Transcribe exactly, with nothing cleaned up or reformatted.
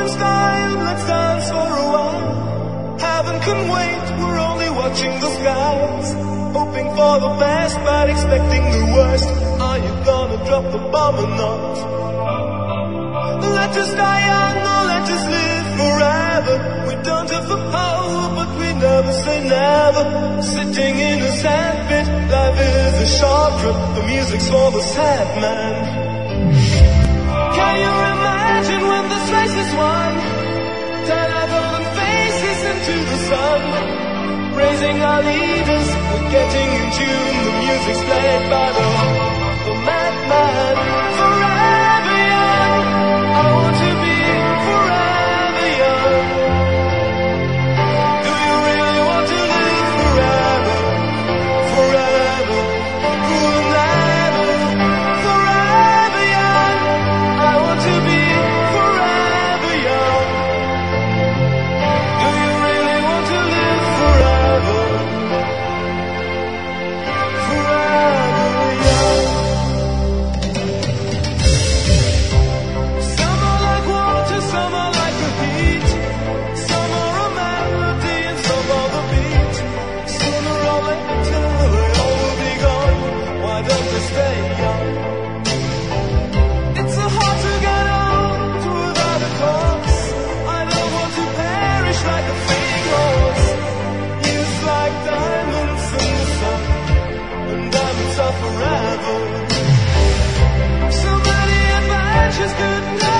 autumn sky and let's dance for a while. Heaven can wait, we're only watching the skies, hoping for the best but expecting the worst. Are you gonna drop the bomb or not? Let us die young or let us live forever. We don't have the power but we never say never. Sitting in a sandpit, life is a short trip. The music's for the sad man. Can you imagine when this race is won? Turn our golden faces into the sun, praising our leaders, we're getting in tune. The music's played by the, the madman. Forever young, I want to be forever young. Do you really want to live forever? Forever, forever, forever young. I want to be forever young. Do you really want to live forever? Forever young. Some are like water, some are like the heat. Some are a melody and some are the beat. Sooner or later they all will be gone. Why don't they stay young? It's so hard to get old without a cause. I don't want to perish like a fleeing horse. Years like diamonds in the sun, and diamonds are forever. So many adventures, good